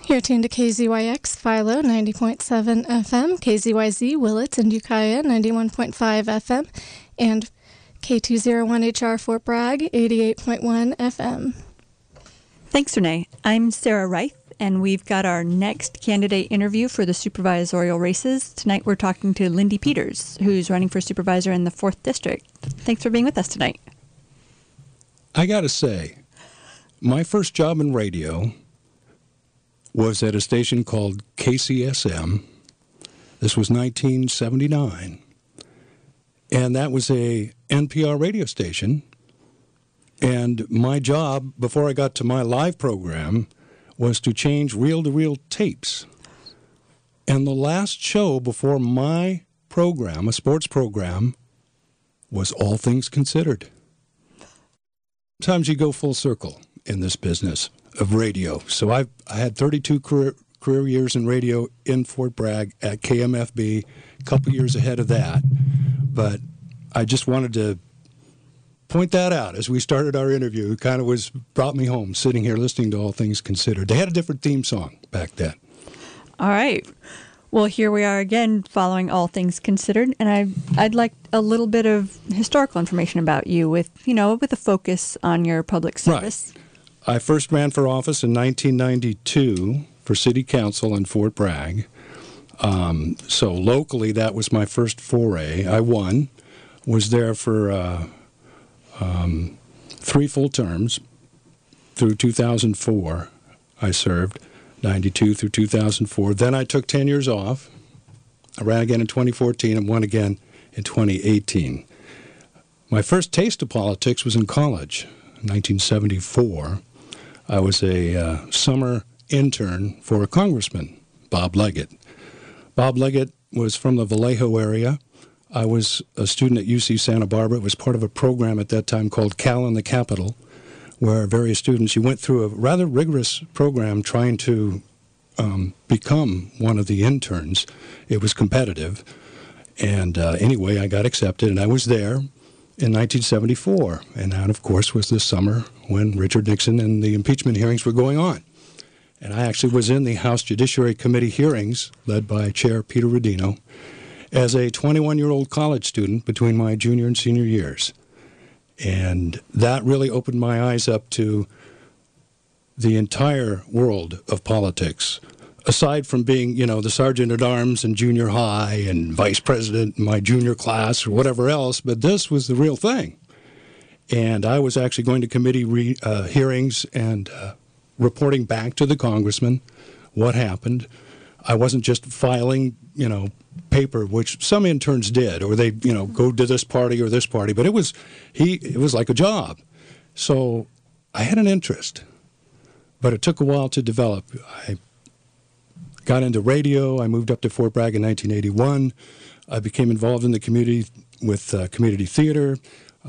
You're tuned to KZYX, Philo, 90.7 FM, KZYZ, Willits and Ukiah, 91.5 FM, and K201HR Fort Bragg, 88.1 FM. Thanks, Renee. I'm Sarah Reith, and we've got our next candidate interview for the supervisorial races. Tonight we're talking to Lindy Peters, who's running for supervisor in the 4th District. Thanks for being with us tonight. I got to say, my first job in radio was at a station called KCSM. This was 1979. And that was a NPR radio station. And my job, before I got to my live program, was to change reel-to-reel tapes. And the last show before my program, a sports program, was All Things Considered. Sometimes you go full circle in this business of radio. So I had 32 career years in radio in Fort Bragg at KMFB, a couple years ahead of that. But I just wanted to point that out as we started our interview. It kind of brought me home, sitting here listening to All Things Considered. They had a different theme song back then. All right. Well, here we are again following All Things Considered, and I'd like a little bit of historical information about you with a focus on your public service. Right. I first ran for office in 1992 for city council in Fort Bragg. So locally, that was my first foray. I won, was there for 3 full terms through 2004. I served 92 through 2004. Then I took 10 years off. I ran again in 2014 and won again in 2018. My first taste of politics was in college, 1974. I was a summer intern for a congressman, Bob Leggett. Bob Leggett was from the Vallejo area. I was a student at UC Santa Barbara. It was part of a program at that time called Cal in the Capital, where various students, you went through a rather rigorous program trying to become one of the interns. It was competitive. And anyway, I got accepted, and I was there in 1974. And that, of course, was this summer when Richard Nixon and the impeachment hearings were going on. And I actually was in the House Judiciary Committee hearings, led by Chair Peter Rodino, as a 21-year-old college student between my junior and senior years. And that really opened my eyes up to the entire world of politics, aside from being, the sergeant-at-arms in junior high and vice president in my junior class or whatever else, but this was the real thing. And I was actually going to committee hearings and reporting back to the congressman what happened. I wasn't just filing, paper, which some interns did, or they, go to this party or this party, but it was like a job. So I had an interest, but it took a while to develop. I got into radio. I moved up to Fort Bragg in 1981. I became involved in the community with community theater,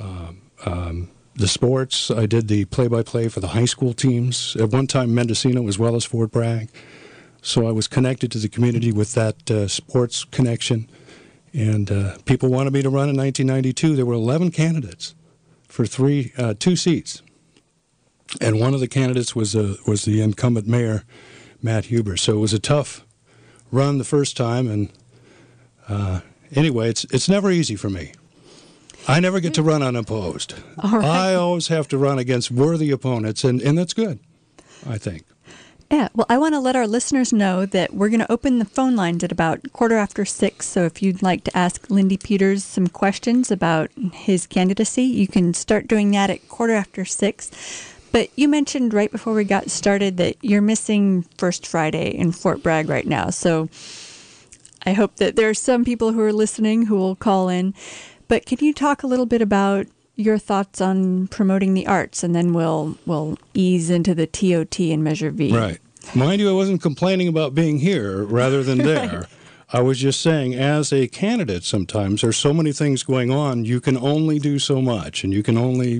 the sports. I did the play-by-play for the high school teams. At one time, Mendocino as well as Fort Bragg. So I was connected to the community with that sports connection. And people wanted me to run in 1992. There were 11 candidates for 2 seats. And one of the candidates was the incumbent mayor, Matt Huber. So it was a tough run the first time. And anyway, it's never easy for me. I never get to run unopposed. All right. I always have to run against worthy opponents, and that's good, I think. Yeah, well, I want to let our listeners know that we're going to open the phone lines at about 6:15. So if you'd like to ask Lindy Peters some questions about his candidacy, you can start doing that at 6:15. But you mentioned right before we got started that you're missing First Friday in Fort Bragg right now. So I hope that there are some people who are listening who will call in. But can you talk a little bit about your thoughts on promoting the arts, and then we'll ease into the TOT and Measure V. Right. Mind you, I wasn't complaining about being here rather than there. Right. I was just saying, as a candidate, sometimes there's so many things going on, you can only do so much, and you can only,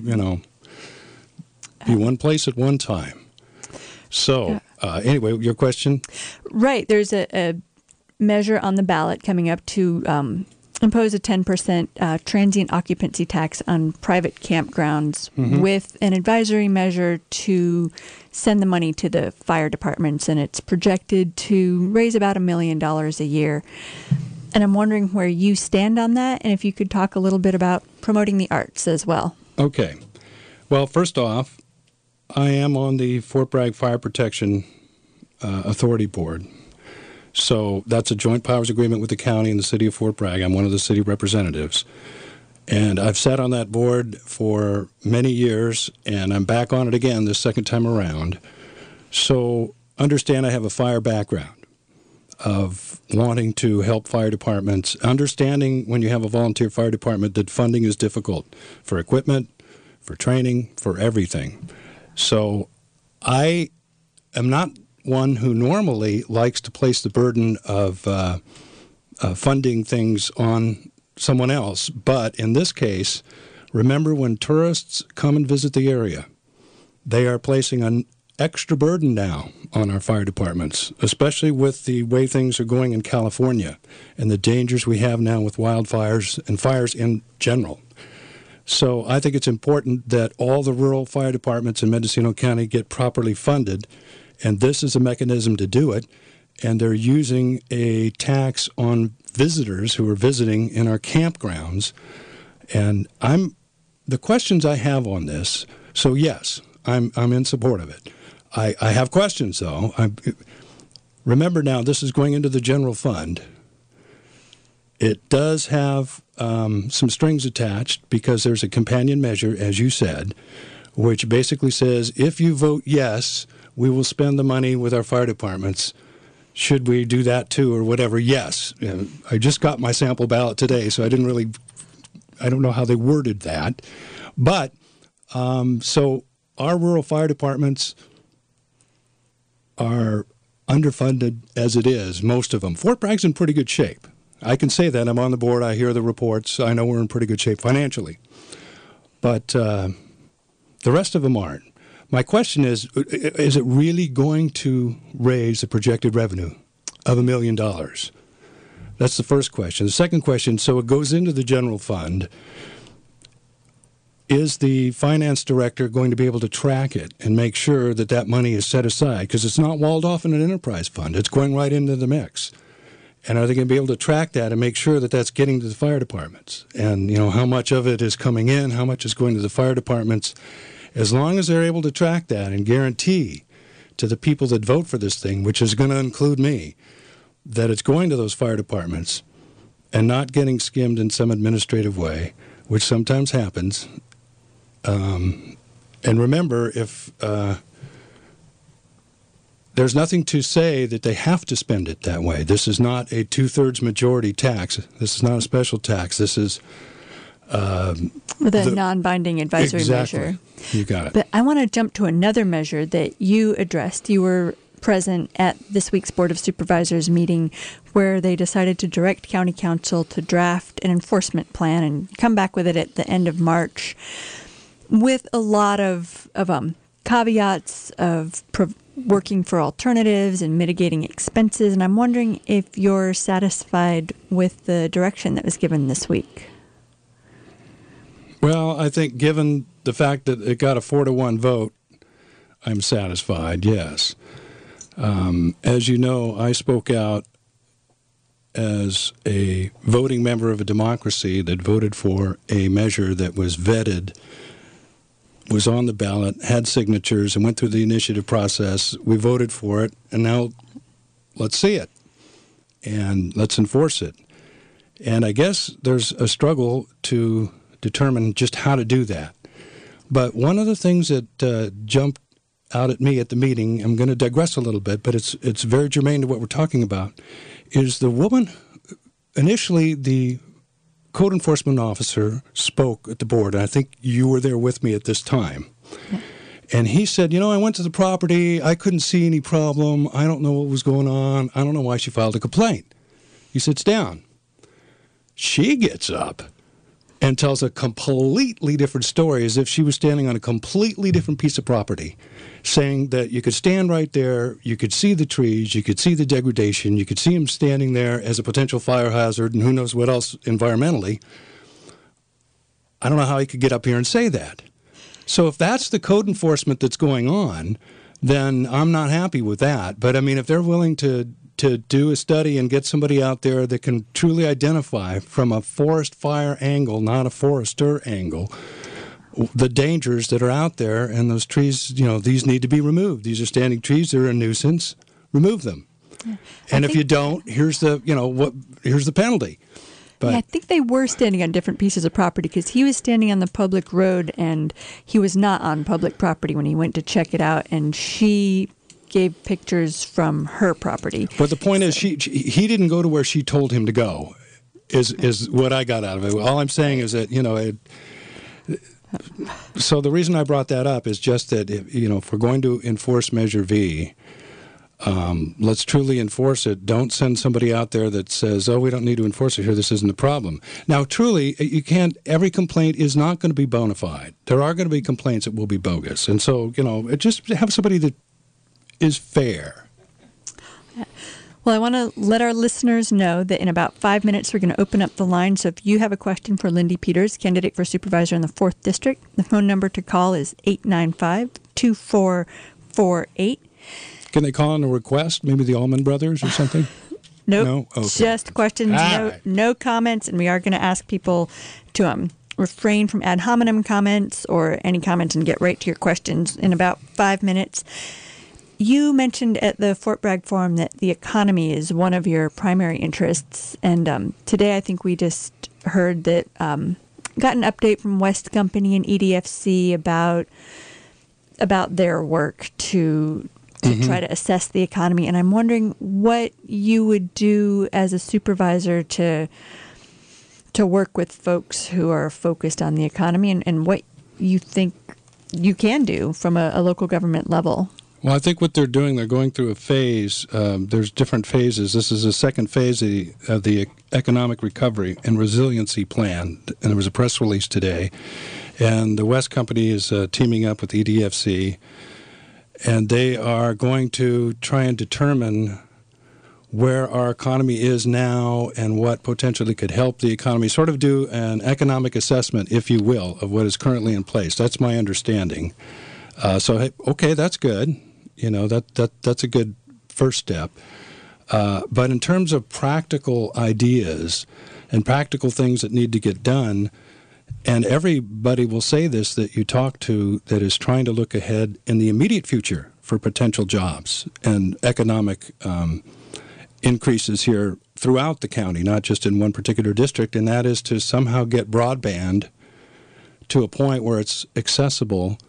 be one place at one time. So, anyway, your question? Right. There's a measure on the ballot coming up to impose a 10% transient occupancy tax on private campgrounds with an advisory measure to send the money to the fire departments, and it's projected to raise about $1 million a year. And I'm wondering where you stand on that, and if you could talk a little bit about promoting the arts as well. Okay. Well, first off, I am on the Fort Bragg Fire Protection Authority Board. So that's a joint powers agreement with the county and the city of Fort Bragg. I'm one of the city representatives. And I've sat on that board for many years, and I'm back on it again this second time around. So understand I have a fire background of wanting to help fire departments, understanding when you have a volunteer fire department that funding is difficult for equipment, for training, for everything. So I am not one who normally likes to place the burden of funding things on someone else. But in this case, remember when tourists come and visit the area, they are placing an extra burden now on our fire departments, especially with the way things are going in California and the dangers we have now with wildfires and fires in general. So I think it's important that all the rural fire departments in Mendocino County get properly funded. And this is a mechanism to do it, and they're using a tax on visitors who are visiting in our campgrounds. And the questions I have on this, so yes, I'm in support of it. I have questions, though. Remember now, this is going into the general fund. It does have some strings attached because there's a companion measure, as you said, which basically says if you vote yes, we will spend the money with our fire departments. Should we do that too or whatever? Yes. I just got my sample ballot today, so I don't know how they worded that. But so our rural fire departments are underfunded as it is, most of them. Fort Bragg's in pretty good shape. I can say that. I'm on the board. I hear the reports. I know we're in pretty good shape financially. But the rest of them aren't. My question is it really going to raise the projected revenue of $1 million? That's the first question. The second question, so it goes into the general fund. Is the finance director going to be able to track it and make sure that that money is set aside? Because it's not walled off in an enterprise fund. It's going right into the mix. And are they going to be able to track that and make sure that that's getting to the fire departments? And, how much of it is coming in, how much is going to the fire departments? As long as they're able to track that and guarantee to the people that vote for this thing, which is going to include me, that it's going to those fire departments and not getting skimmed in some administrative way, which sometimes happens. And remember, if there's nothing to say that they have to spend it that way. This is not a 2/3 majority tax. This is not a special tax. This is with a non-binding advisory measure. You got it. But I want to jump to another measure that you addressed. You were present at this week's Board of Supervisors meeting where they decided to direct County Council to draft an enforcement plan and come back with it at the end of March with a lot of caveats of working for alternatives and mitigating expenses. And I'm wondering if you're satisfied with the direction that was given this week. Well, I think given the fact that it got a 4-1 vote, I'm satisfied, yes. As you know, I spoke out as a voting member of a democracy that voted for a measure that was vetted, was on the ballot, had signatures, and went through the initiative process. We voted for it, and now let's see it, and let's enforce it. And I guess there's a struggle to determine just how to do that. But one of the things that jumped out at me at the meeting, I'm going to digress a little bit, but it's very germane to what we're talking about, is the woman, initially the code enforcement officer spoke at the board, and I think you were there with me at this time. Yeah. And he said, I went to the property, I couldn't see any problem, I don't know what was going on, I don't know why she filed a complaint. He sits down. She gets up, and tells a completely different story, as if she was standing on a completely different piece of property, saying that you could stand right there, you could see the trees, you could see the degradation, you could see him standing there as a potential fire hazard and who knows what else environmentally. I don't know how he could get up here and say that. So if that's the code enforcement that's going on, then I'm not happy with that. But I mean, if they're willing to do a study and get somebody out there that can truly identify from a forest fire angle, not a forester angle, the dangers that are out there, and those trees, these need to be removed. These are standing trees, they're a nuisance, remove them. Yeah. And if you don't, here's the penalty. But I think they were standing on different pieces of property, because he was standing on the public road and he was not on public property when he went to check it out, and she gave pictures from her property. But the point is, he didn't go to where she told him to go, is what I got out of it. All I'm saying is that, so the reason I brought that up is just that, if we're going to enforce Measure V, let's truly enforce it. Don't send somebody out there that says, oh, we don't need to enforce it here, this isn't a problem. Now, truly, every complaint is not going to be bona fide. There are going to be complaints that will be bogus. And so, just have somebody that is fair. Well, I want to let our listeners know that in about 5 minutes, we're going to open up the line. So if you have a question for Lindy Peters, candidate for supervisor in the 4th District, the phone number to call is 895-2448. Can they call on a request? Maybe the Allman Brothers or something? Nope. No? Okay. Just questions, no comments. And we are going to ask people to refrain from ad hominem comments or any comments and get right to your questions in about 5 minutes. You mentioned at the Fort Bragg Forum that the economy is one of your primary interests. And today I think we just heard that got an update from West Company and EDFC about their work to try to assess the economy. And I'm wondering what you would do as a supervisor to work with folks who are focused on the economy, and what you think you can do from a local government level. Well, I think what they're doing, they're going through a phase. There's different phases. This is the second phase of the Economic Recovery and Resiliency Plan, and there was a press release today. And the West Company is teaming up with EDFC, and they are going to try and determine where our economy is now and what potentially could help the economy, sort of do an economic assessment, if you will, of what is currently in place. That's my understanding. So, okay, that's good. That's a good first step. But in terms of practical ideas and practical things that need to get done, and everybody will say this that you talk to that is trying to look ahead in the immediate future for potential jobs and economic increases here throughout the county, not just in one particular district, and that is to somehow get broadband to a point where it's accessible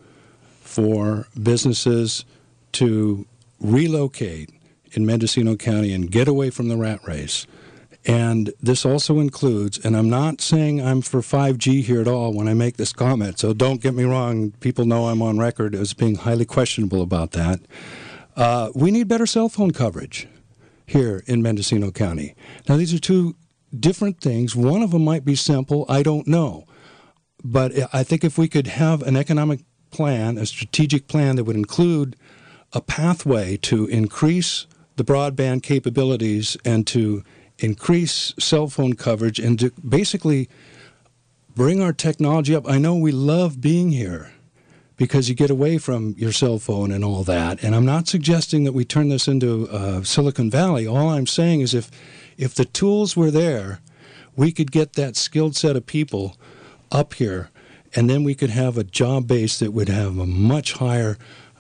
for businesses to relocate in Mendocino County and get away from the rat race. And this also includes, and I'm not saying I'm for 5G here at all when I make this comment, so don't get me wrong. People know I'm on record as being highly questionable about that. We need better cell phone coverage here in Mendocino County. Now, these are two different things. One of them might be simple. I don't know. But I think if we could have an economic plan, a strategic plan that would include a pathway to increase the broadband capabilities and to increase cell phone coverage and to basically bring our technology up. I know we love being here because you get away from your cell phone and all that. And I'm not suggesting that we turn this into Silicon Valley. All I'm saying is if the tools were there, we could get that skilled set of people up here, and then we could have a job base that would have a much higher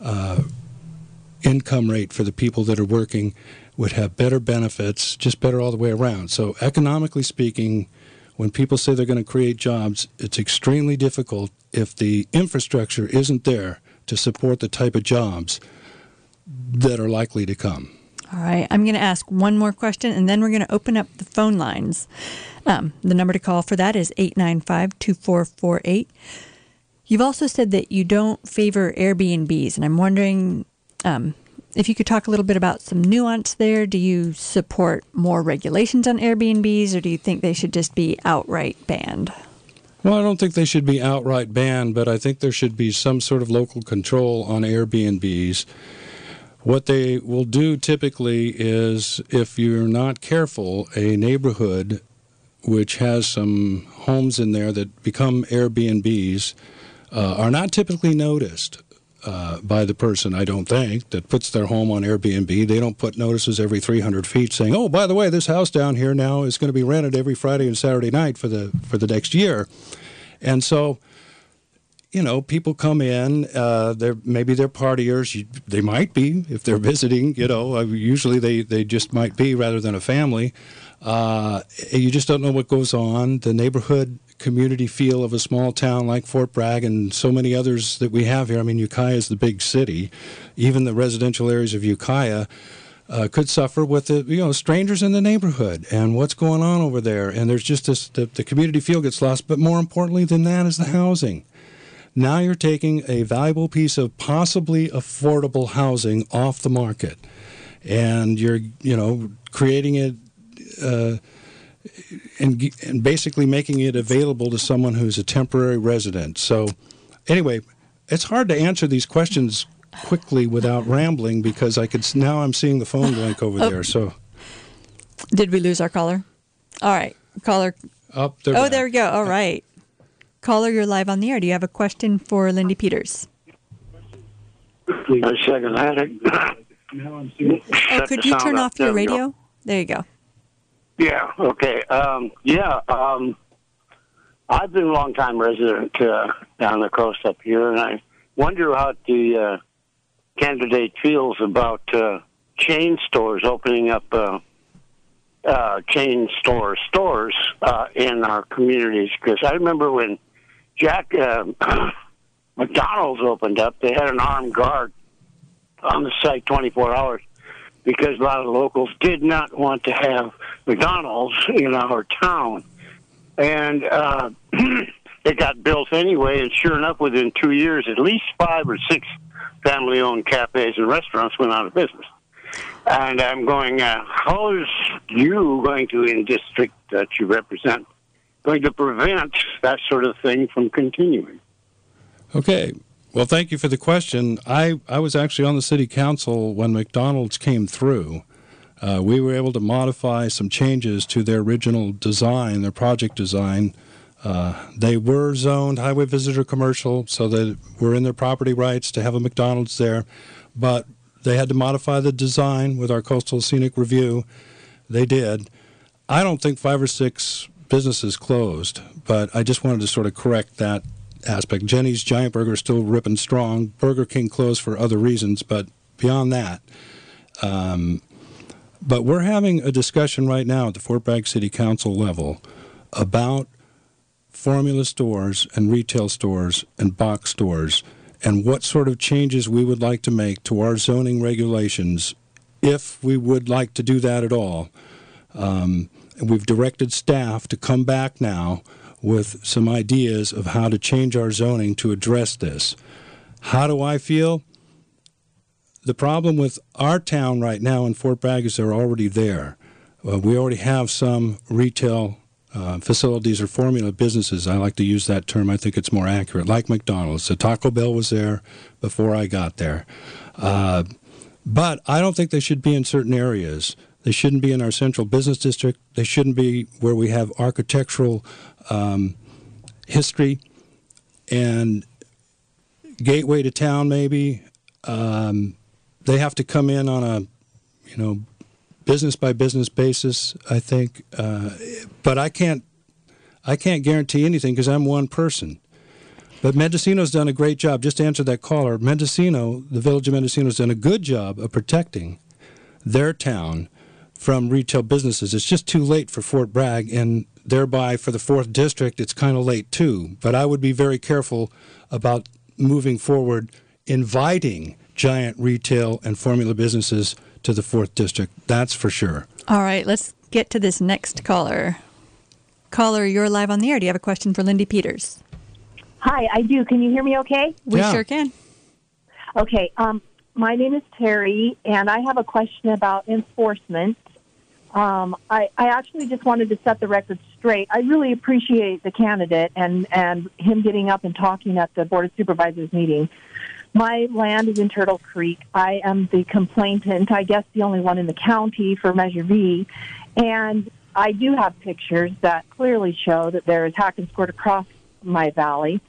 income rate for the people that are working, would have better benefits, just better all the way around. So economically speaking, when people say they're going to create jobs, it's extremely difficult if the infrastructure isn't there to support the type of jobs that are likely to come. All right. I'm going to ask one more question, and then we're going to open up the phone lines. The number to call for that is 895-2448. You've also said that you don't favor Airbnbs, and I'm wondering if you could talk a little bit about some nuance there. Do you support more regulations on Airbnbs, or do you think they should just be outright banned? Well, I don't think they should be outright banned, but I think there should be some sort of local control on Airbnbs. What they will do typically is, if you're not careful, a neighborhood which has some homes in there that become Airbnbs are not typically noticed by the person, I don't think, that puts their home on Airbnb. They don't put notices every 300 feet saying, oh, by the way, this house down here now is going to be rented every Friday and Saturday night for the next year. And so, you know, people come in, maybe they're partiers. They might be if they're visiting, you know. Usually they just might be rather than a family. You just don't know what goes on. The neighborhood community feel of a small town like Fort Bragg and so many others that we have here. I mean, Ukiah is the big city. Even the residential areas of Ukiah could suffer with strangers in the neighborhood and what's going on over there. And there's just this, the community feel gets lost. But more importantly than that is the housing. Now you're taking a valuable piece of possibly affordable housing off the market, and you're, creating it and basically making it available to someone who's a temporary resident. So anyway, it's hard to answer these questions quickly without rambling because now I'm seeing the phone blink over there. So did we lose our caller? All right, caller. There we go. All right. Caller, you're live on the air. Do you have a question for Lindy Peters? A second. Could you turn off your radio? There you go. Yeah, okay. I've been a long-time resident down the coast up here, and I wonder how the candidate feels about chain stores opening up chain stores in our communities. Because I remember when Jack McDonald's opened up, they had an armed guard on the site 24 hours. Because a lot of the locals did not want to have McDonald's in our town. And it got built anyway, and sure enough, within 2 years, at least 5 or 6 family-owned cafes and restaurants went out of business. And I'm going, how is you going to, in district that you represent, going to prevent that sort of thing from continuing? Okay. Well, thank you for the question. I was actually on the city council when McDonald's came through. We were able to modify some changes to their original design, their project design. They were zoned highway visitor commercial, so that we're in their property rights to have a McDonald's there. But they had to modify the design with our coastal scenic review. They did. I don't think 5 or 6 businesses closed, but I just wanted to sort of correct that aspect. Jenny's Giant Burger is still ripping strong. Burger King closed for other reasons, but beyond that. But we're having a discussion right now at the Fort Bragg City Council level about formula stores and retail stores and box stores and what sort of changes we would like to make to our zoning regulations if we would like to do that at all. And we've directed staff to come back now with some ideas of how to change our zoning to address this. How do I feel? The problem with our town right now in Fort Bragg is they're already there. We already have some retail facilities or formula businesses. I like to use that term. I think it's more accurate, like McDonald's. The Taco Bell was there before I got there. But I don't think they should be in certain areas. They shouldn't be in our central business district. They shouldn't be where we have architectural history and gateway to town, maybe. They have to come in on a, business by business basis, I think. But I can't guarantee anything because I'm one person. But Mendocino's done a great job. Just to answer that caller, Mendocino, the village of Mendocino's done a good job of protecting their town from retail businesses. It's just too late for Fort Bragg, and thereby for the 4th District, it's kind of late too. But I would be very careful about moving forward, inviting giant retail and formula businesses to the 4th District. That's for sure. All right, let's get to this next caller. Caller, you're live on the air. Do you have a question for Lindy Peters? Hi, I do. Can you hear me okay? We sure can. Okay. My name is Terry, and I have a question about enforcement. I actually just wanted to set the record straight. I really appreciate the candidate and him getting up and talking at the Board of Supervisors meeting. My land is in Turtle Creek. I am the complainant, I guess the only one in the county for Measure V. And I do have pictures that clearly show that there is hack and squirt across my valley.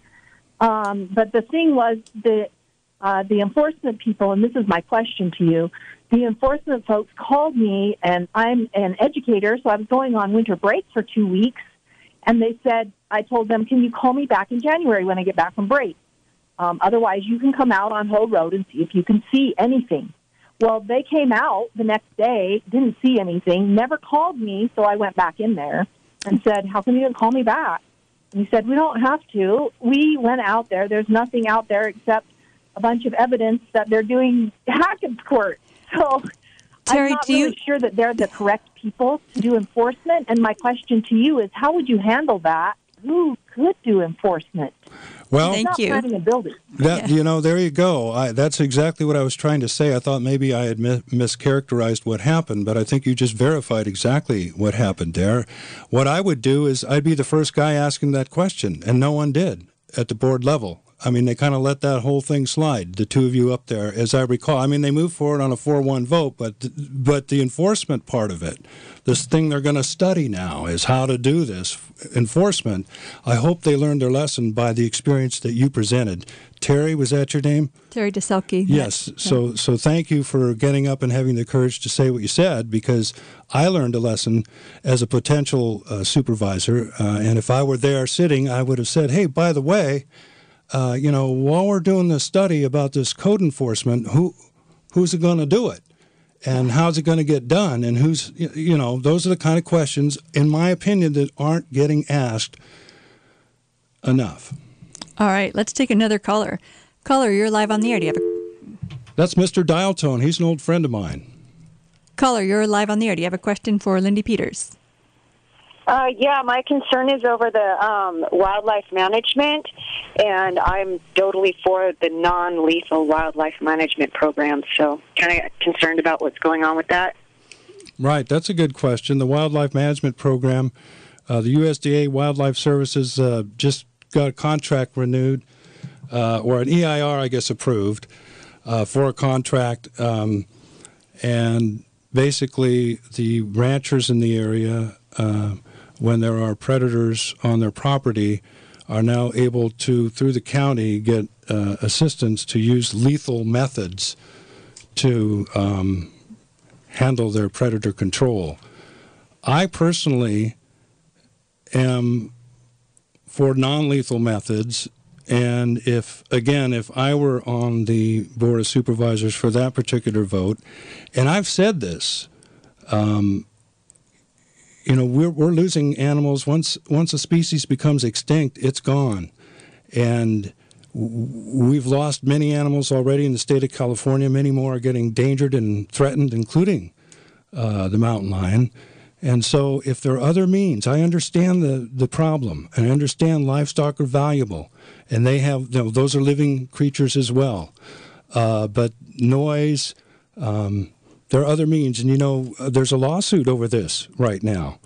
But the thing was that the enforcement people, and this is my question to you, the enforcement folks called me, and I'm an educator, so I was going on winter break for 2 weeks, and they said, I told them, can you call me back in January when I get back from break? Otherwise, you can come out on Hoe Road and see if you can see anything. Well, they came out the next day, didn't see anything, never called me, so I went back in there and said, how come you didn't call me back? And he said, we don't have to. We went out there. There's nothing out there except a bunch of evidence that they're doing hack and squirt. So Terry, I'm not really sure that they're the correct people to do enforcement. And my question to you is, how would you handle that? Who could do enforcement? Well, Thank you. Planning a building. There you go. That's exactly what I was trying to say. I thought maybe I had mischaracterized what happened, but I think you just verified exactly what happened there. What I would do is I'd be the first guy asking that question, and no one did at the board level. I mean, they kind of let that whole thing slide, the two of you up there, as I recall. I mean, they moved forward on a 4-1 vote, but the enforcement part of it, this thing they're going to study now is how to do this enforcement. I hope they learned their lesson by the experience that you presented. Terry, was that your name? Terry DeSelke. Yes. So thank you for getting up and having the courage to say what you said, because I learned a lesson as a potential supervisor, and if I were there sitting, I would have said, hey, by the way, while we're doing this study about this code enforcement, who's it going to do it? And how's it going to get done? And those are the kind of questions, in my opinion, that aren't getting asked enough. All right, let's take another caller. Caller, you're live on the air. Do you have That's Mr. Dial Tone. He's an old friend of mine. Caller, you're live on the air. Do you have a question for Lindy Peters? Yeah, my concern is over the wildlife management, and I'm totally for the non-lethal wildlife management program, so kind of concerned about what's going on with that. Right, that's a good question. The wildlife management program, the USDA Wildlife Services just got a contract renewed, or an EIR, I guess, approved for a contract, and basically the ranchers in the area, when there are predators on their property, are now able to, through the county, get assistance to use lethal methods to handle their predator control. I personally am for non-lethal methods, and if I were on the Board of Supervisors for that particular vote, and I've said this, we're losing animals. Once a species becomes extinct, it's gone. And we've lost many animals already in the state of California. Many more are getting endangered and threatened, including the mountain lion. And so if there are other means, I understand the problem, and I understand livestock are valuable, and they have, those are living creatures as well. But noise, there are other means, and there's a lawsuit over this right now.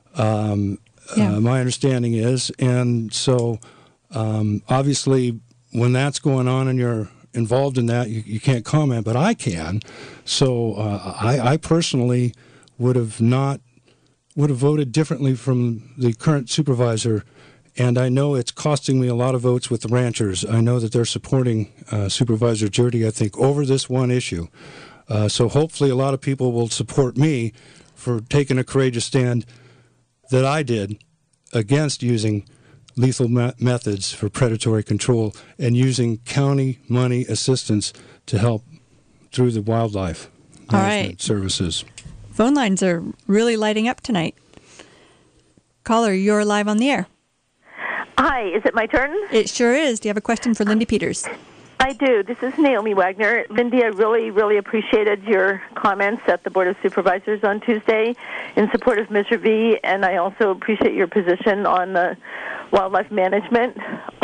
My understanding is, and so obviously when that's going on and you're involved in that, you can't comment, but I can. So I personally would have voted differently from the current supervisor, and I know it's costing me a lot of votes with the ranchers. I know that they're supporting Supervisor Jurdy, I think, over this one issue. So hopefully a lot of people will support me for taking a courageous stand that I did against using lethal methods for predatory control and using county money assistance to help through the wildlife management services. Phone lines are really lighting up tonight. Caller, you're live on the air. Hi, is it my turn? It sure is. Do you have a question for Lindy Peters? I do. This is Naomi Wagner. Lindy, I really, really appreciated your comments at the Board of Supervisors on Tuesday in support of Measure V, and I also appreciate your position on the wildlife management.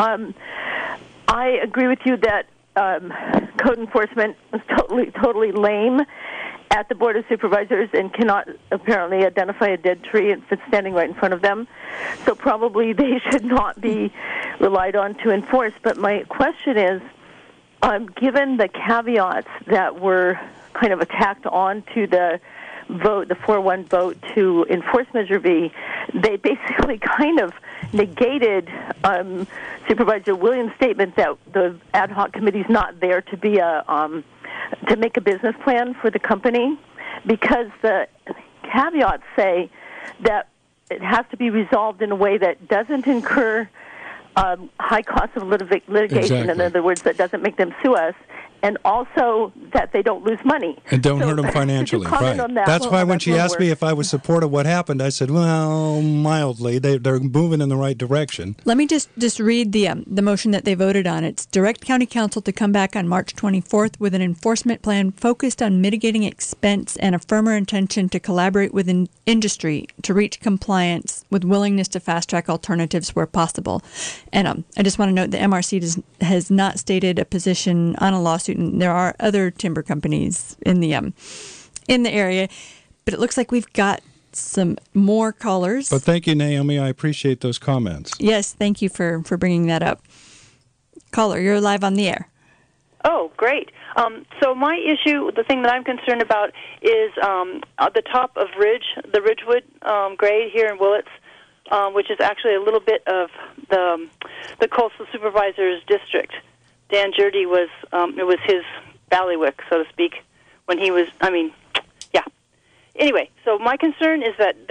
I agree with you that code enforcement is totally lame, at the Board of Supervisors and cannot apparently identify a dead tree if it's standing right in front of them. So probably they should not be relied on to enforce. But my question is, given the caveats that were kind of attacked onto the vote, the 4-1 vote to enforce Measure V, they basically kind of negated Supervisor Williams' statement that the ad hoc committee is not there to be to make a business plan for the company, because the caveats say that it has to be resolved in a way that doesn't incur high costs of litigation, Exactly. in other words, that doesn't make them sue us, and also that they don't lose money. And don't hurt them could financially, you comment right. on that? That's why when That's she one asked word. me if I was supportive of what happened, I said, well, mildly. They're moving in the right direction. Let me just read the motion that they voted on. It's direct County Council to come back on March 24th with an enforcement plan focused on mitigating expense and a firmer intention to collaborate with industry to reach compliance with willingness to fast-track alternatives where possible. And I just want to note the MRC has not stated a position on a lawsuit, and there are other timber companies in the area. But it looks like we've got some more callers. But thank you, Naomi. I appreciate those comments. Yes, thank you for bringing that up. Caller, you're live on the air. Oh, great. So my issue, the thing that I'm concerned about is at the top of the Ridgewood grade here in Willits, which is actually a little bit of the Coastal Supervisor's district. Dan Jurdy was, it was his ballywick, so to speak, when he was, yeah. Anyway, so my concern is that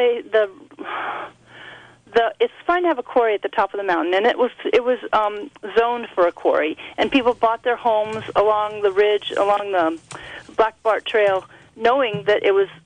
it's fine to have a quarry at the top of the mountain, and it was zoned for a quarry, and people bought their homes along the ridge, along the Black Bart Trail, knowing that it was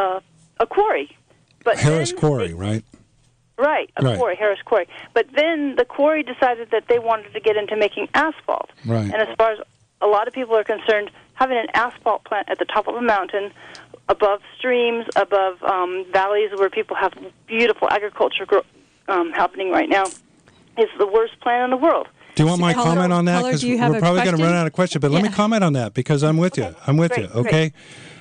a quarry. But Harris Quarry, right? Right, quarry, Harris Quarry. But then the quarry decided that they wanted to get into making asphalt. Right. And as far as a lot of people are concerned, having an asphalt plant at the top of a mountain, above streams, above valleys where people have beautiful agriculture happening right now, is the worst plan in the world. Do you want my comment on that? Because we're probably going to run out of questions. But let me comment on that, because I'm with you. I'm with you, okay?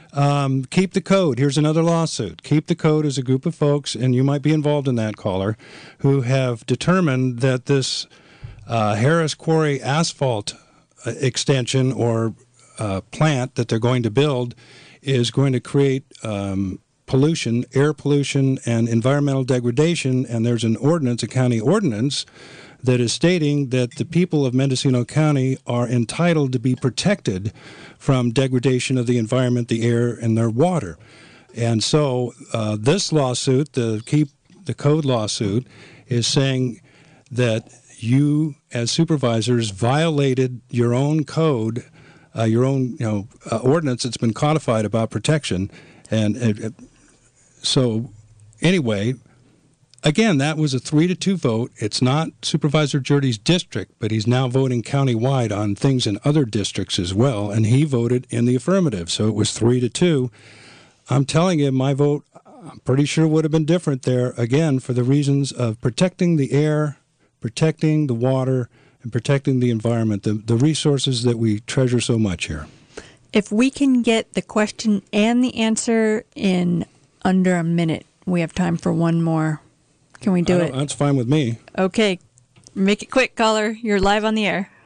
Keep the Code. Here's another lawsuit. Keep the Code is a group of folks, and you might be involved in that, caller, who have determined that this Harris Quarry asphalt extension or plant that they're going to build is going to create pollution, air pollution, and environmental degradation. And there's an ordinance, a county ordinance, that is stating that the people of Mendocino County are entitled to be protected from degradation of the environment, the air, and their water. And so this lawsuit, the Keep the Code lawsuit, is saying that you, as supervisors, violated your own code, your own ordinance that's been codified about protection. And so anyway, again, that was a 3-2 vote. It's not Supervisor Jurdy's district, but he's now voting countywide on things in other districts as well, and he voted in the affirmative, so it was 3-2. I'm telling you, my vote, I'm pretty sure would have been different there, again, for the reasons of protecting the air, protecting the water, and protecting the environment, the resources that we treasure so much here. If we can get the question and the answer in under a minute, we have time for one more. Can we do it? That's fine with me. Okay. Make it quick, caller. You're live on the air.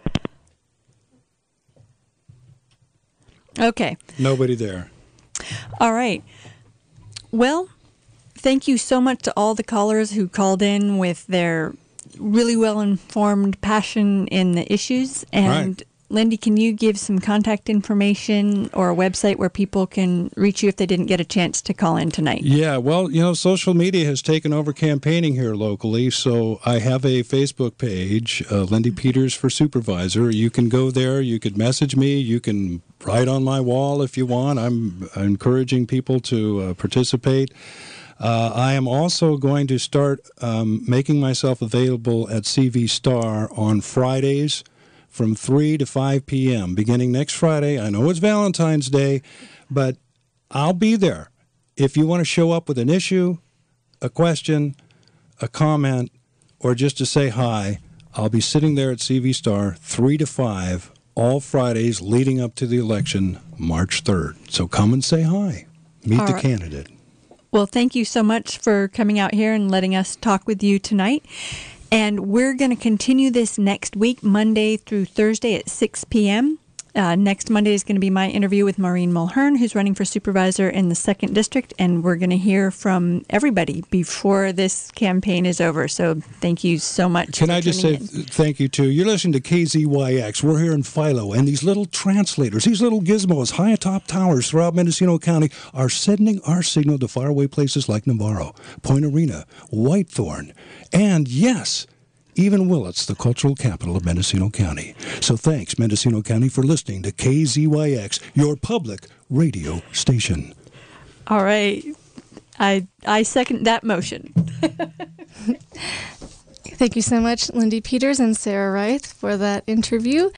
Okay. Nobody there. All right. Well, thank you so much to all the callers who called in with their really well-informed passion in the issues. And right. Lindy, can you give some contact information or a website where people can reach you if they didn't get a chance to call in tonight? Yeah, well, social media has taken over campaigning here locally, so I have a Facebook page, Lindy Peters for Supervisor. You can go there. You could message me. You can write on my wall if you want. I'm encouraging people to participate. I am also going to start making myself available at CV Star on Fridays from 3 to 5 p.m. beginning next Friday. I know it's Valentine's Day, but I'll be there. If you want to show up with an issue, a question, a comment, or just to say hi, I'll be sitting there at CV Star 3 to 5 all Fridays leading up to the election, March 3rd. So come and say hi. Meet the candidate. Well, thank you so much for coming out here and letting us talk with you tonight. And we're going to continue this next week, Monday through Thursday at 6 p.m. Next Monday is going to be my interview with Maureen Mulhern, who's running for supervisor in the 2nd District, and we're going to hear from everybody before this campaign is over. So thank you so much. Can I just say thank you, too? You're listening to KZYX. We're here in Philo, and these little translators, these little gizmos high atop towers throughout Mendocino County are sending our signal to faraway places like Navarro, Point Arena, Whitethorn, and yes, even Willits, the cultural capital of Mendocino County. So thanks, Mendocino County, for listening to KZYX, your public radio station. All right. I second that motion. Thank you so much, Lindy Peters and Sarah Reith, for that interview.